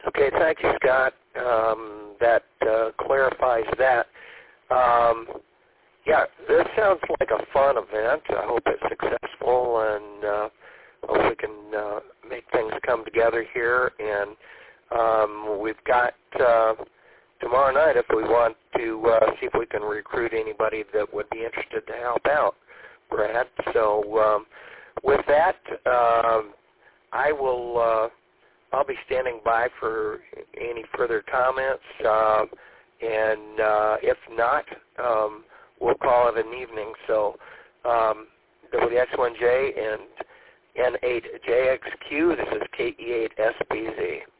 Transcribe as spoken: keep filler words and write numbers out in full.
Okay, thank you, Scott. Um, that uh, clarifies that. Um, yeah, this sounds like a fun event. I hope it's successful, and uh, hope we can uh, make things come together here. And um, we've got uh, tomorrow night if we want to uh, see if we can recruit anybody that would be interested to help out, Brad. So um, with that, um, I will. Uh, I'll be standing by for any further comments, uh, and uh, if not, um, we'll call it an evening. So um, W X one J and N eight J X Q, this is K E eight S B Z.